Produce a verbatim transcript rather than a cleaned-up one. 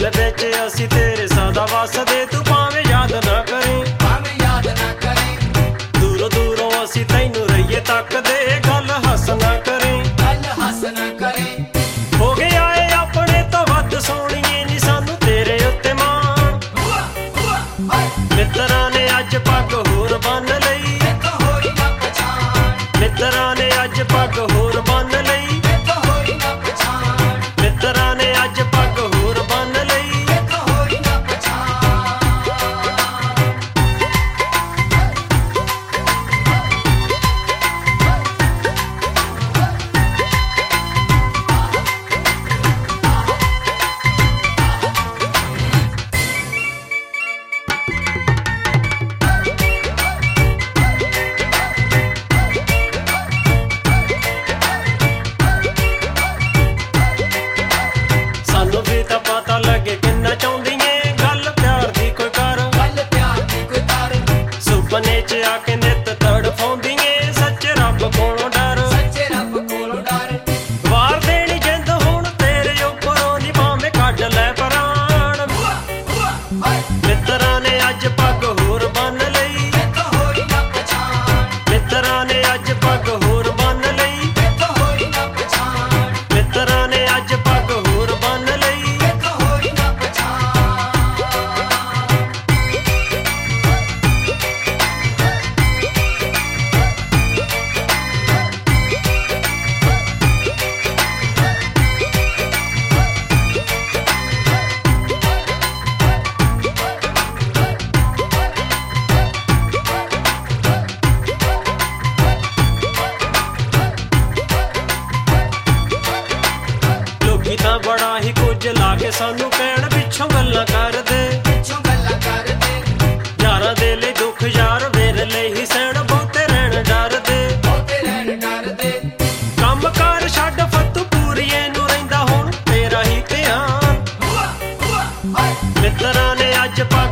दिल विच असी तेरे सदा वसदे तू भावें याद ना करें भावें याद ना करें दूरों दूरों असी तैनू रहिए तकदे गल हस ना करें गल हस ना करें हो गया ए अपने तो वध सोहणीए नी सानू तेरे उत्ते मान मित्तरां ने अज पग होर बन लई एक होई ना पछाण मित्तरां ने अज पग होर बन लई एक होई ना पछाण मित्तरां ने अज पग होर बन लई एक होई ना पछाण सानू भी तां पता लगे किन्ना चाहुंदीए गल प्यार दी कोई कर गल प्यार दी कोई कर सुपने च आके नित तड़फाउंदीए सच्चे रब कोलों डर सच्चे रब कोलों डर वार देनी जिंद हुण तेरे उपरों नी भावें कढ लै प्राण मित्तरां ने अज पग होर बन लई एक होई ना पछाण मित्तरां ने अज पग होर बन लई एक होई ना पछाण मित्तरां ने अज पग होर बन लई एक होई ना पछाण लोकी तां बड़ा ही कुछ ला के सानू कहण पिछों गल्लां करदे पिछों गल्लां करदे यारां दे लई दुख यार वेर लई ही सैण बहुते रहण डरदे बहुते रहण डरदे ਕੰਮ ਕਾਰ ਛੱਡ ਫੱਤੂ ਪੂਰੀਏ ਨੂੰ ਰਹਿੰਦਾ ਹੁਣ ਤੇਰਾ ਹੀ ਧਿਆਨ ਮਿੱਤਰਾਂ ਨੇ ਅੱਜ